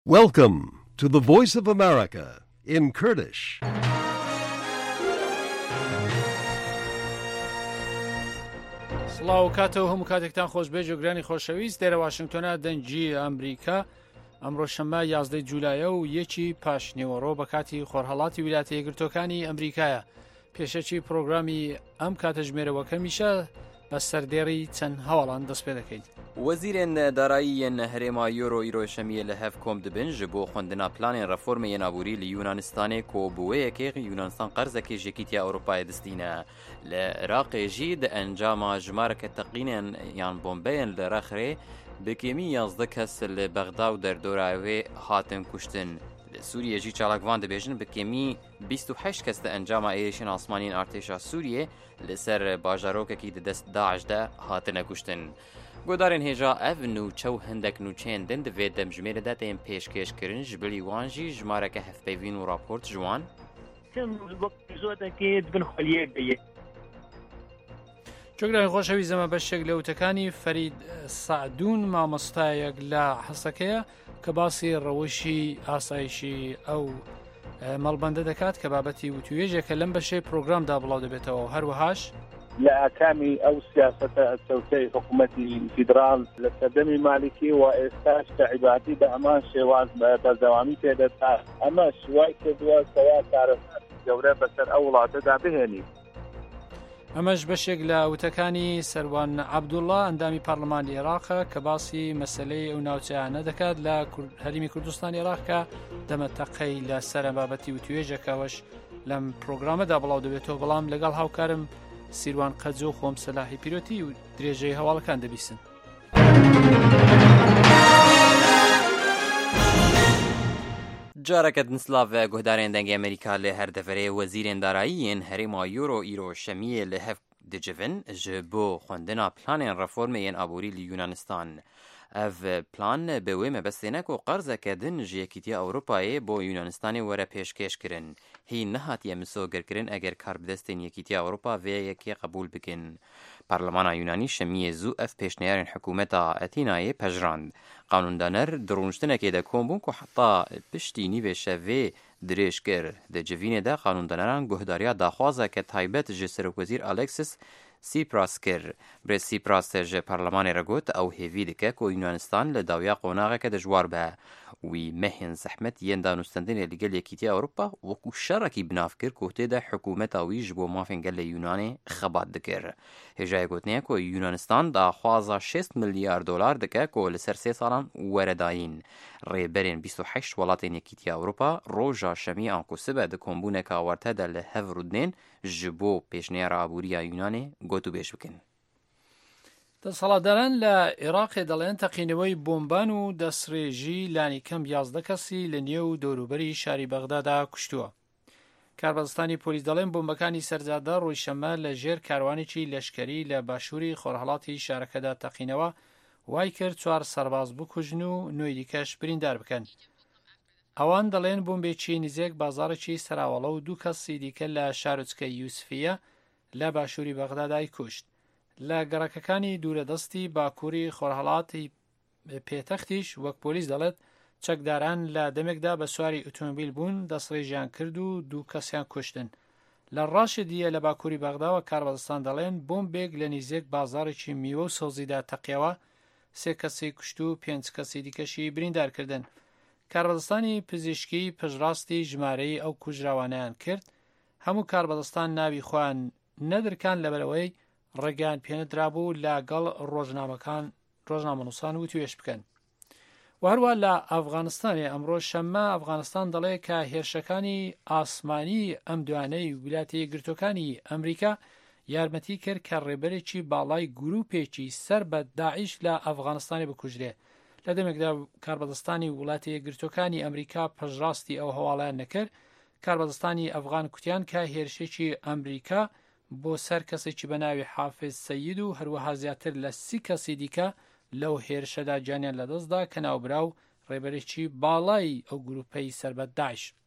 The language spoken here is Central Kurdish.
Welcome to the Voice of America in Kurdish. سڵاو کاتەوە هەموو کاتێکتان خۆشبێژ و گرانی خۆشەویست دێرە واشنگتۆنە دەنگی ئەمریکا ئەمڕۆ شەمە 11 جولایە و یەکی پاشنێوەڕۆ بە کاتی خۆرهەڵاتی ویلایەتە یەکگرتووەکانی ئەمریکایە. پێشەکی پرۆگرامی ئەم کاتەژمێرەوەکەمیشە بە سەردێڕی چەند هەواڵان دەست پێ دەکەین. وەزیرên darayiyên Herêma Euro îro şemiyê li hev kom dibin ji bo xwendina planên reformê yên aborî li Yunanistanê ku bi wê yekê Yunanistan qerzekê ji Yekîtiya Ewropayê distîne. Li Iraqê jî di encama jimareke teqînên yan bombeyên li Rexrê bi kêmî 11 kes li Bexda û derdora wê hatin kuştin. Li Sûriyê jî çalakvan dibêjin bi kêmî 28 kes di encama êrişên asmanîn artêşa Sûriyê li ser bajarokekî di dest Daeş de hatine kuştin. Godarên hêja ev nûçew hindek nûçeyên din di vê demjimêrê de tên pêşkêşkirin ji bilî wan jî jimareke hevpeyvîn û raport ji wan چۆگرانی خۆشەویست ئەمە بەشێک لە وتەکانی فەرید سعدون مامۆستایەک لە حەسەکەیە کە باسی ڕەوشی ئاسایشی ئەو مەڵبەندە دەکات کە بابەتی وتوێژێکە لەم بەشەی پرۆگرامدا بڵاو دەبێتەوە. هەروەهاش لە ئاکامی ئەو سیاسەتە چەوتەی حکوومەتی فیدرال لە سەردەمی مالیکی و ئێستاش تەعیباتی بە ئەمان شێواز بەردەوامی پێدەتا ئەمە شوای کردووە کەوا کارەساتی گەورە بەسەر ئەو وڵاتەدا بهێنی. ئەمەش بەشێک لە وتەکانی سەروان عەبدوڵڵا ئەندامی پارلەمانی عێراقە کە باسی مەسەلەی ئەو ناوچەیانە دەکات لە هەرێمی کوردستانی عێراق کە دەمەتەقەی لە سەر بابەتی وتوێژەکەوەش لەم پرۆگرامەدا بڵاو دەبێتەوە، بەڵام لەگەڵ هاوکارم سیروان قەجۆ و خۆم سەلاحی پیرۆتی و درێژەی هەواڵەکان دەبیستن. Careke din Slav ve guhdarên dengê Amerîka li her deverê wezîrên darayiyên Herêma Euro îro şemiyê li hev dicivin ji bo xwendina planên reformê yên aborî li Yunanistan. Ev plan bi wê mebestê ku qerzeke din ji Yekîtiya Ewropayê bo Yunanistanê were pêşkêş kirin. Hî nehatiye misogirkirin eger kar bi destên Yekîtiya Ewropa vê yekê qebûl bikin. Parlemana Yunanî şemiyê zû ev pêşniyarên hikûmeta Atînayê pejrand. Qanûndaner di rûniştinekê de kom bûn ku heta piştî nîvê şevê dirêj kir. Di civînê de qanûndaneran guhdariya daxwazeke taybet ji Serokwezîr Alexis Tsipras kir. Birêz Tsipras ji parlemanê re got ew hêvî dike ku Yunanistan li dawiya qonaqeke dijwar be. Wî mehên zehmet yên danûstandinê li gel Yekîtiya Ewropa wekû şerekî binav kir ku tê de hikûmeta wî ji bo mafên gelê Yunanê xebat dikir. Hêjayê gotiye ku Yunanistan daxwaza 6 milyar dolar dike ku li ser 3 salan were dayîn. Rêberên 28 welatên Yekîtiya Ewropa roja şemî an ku sibe di kombûneka werte de li hev rûdinên ji bo pêşniyara aboriya Yunanê got û bêj bikin. دەسەڵاتداران لە عێراقێ دەڵێن تەقینەوەی بۆمبان و دەستڕێژی لانی کەم 11 کەسی لە نێو دەوروبەری شاری بەغدادا کوشتووە. کاربەدەستانی پۆلیس دەڵێن بۆمبەکانی سەرجادە ڕۆژ شەمە لە ژێر کاروانێکی لەشکەری لە باشووری خۆرهەڵاتی شارەکەدا تەقینەوە وای کرد 4 سەرباز بکوژن و 9 دیکەش بریندار بکەن. ئەوان دەڵێن بۆمبێکی نزیک بازارێکی سەراوەڵە و 2 کەسی دیکە لە شارۆچکە یوسفیە لە باشووری بەغدادای کوشت. لە گەڕەکەکانی دوورەدەستی باکووری خۆرهەڵاتی پێتەختیش وەک پۆلیس دەڵێت چەکداران لە دەمێکدا بە سواری ئۆتۆمۆبیل بوون دەستڕێژیان کرد و 2 کەسیان کوشتن. لە ڕاشە دیە لە باکووری بەغداوە کاربەدەستان دەڵێن بۆمبێک لە نزیک بازارێکی میوە و سۆزیدا تەقیەوە 3 کەسی کوشت و 5 کەسی دیکەشی بریندارکردن. کاربەدەستانی پزیشکی پشڕاستی ژمارەی ئەو کوژراوانیان کرد. هەموو کاربەدەستان ناوی خۆیان نەدرکان لەبەرەوەی ڕێگەیان پێنەدرابوو لەگەڵ ڕۆژنامەنووسان وتوێژ بکەن. و هەروە لە ئەفغانستانê ئەمڕۆ شەممە ئەفغانستان دەڵێ کە هێرشەکانی ئاسمانی ئەم دوانەی ویلایەتە یەکگرتووەکانی ئەمریکا یارمەتی کرد کە ڕێبەرێکی باڵای گروپێکی سەر بە داعیش لە ئەفغانستانی بکوژرێ. لە دەمێکدا کاربەدەستانی وڵاتی یەکگرتووەکانی ئەمریکا پەژڕاستی ئەو هەواڵیان نەکرد. کاربەدەستانی ئەفغان کوتیان کە هێرشێکی ئەمریکا بۆ سەر کەسێکی بە ناوی حافظ سەید و هەروەها زیاتر لە 30 کەسی دیکە لەو هێرشەدا جانیان لەدەستدا کە ناوبراو ڕێبەرێکی باڵای ئەو گروپەی سەربەت داعش.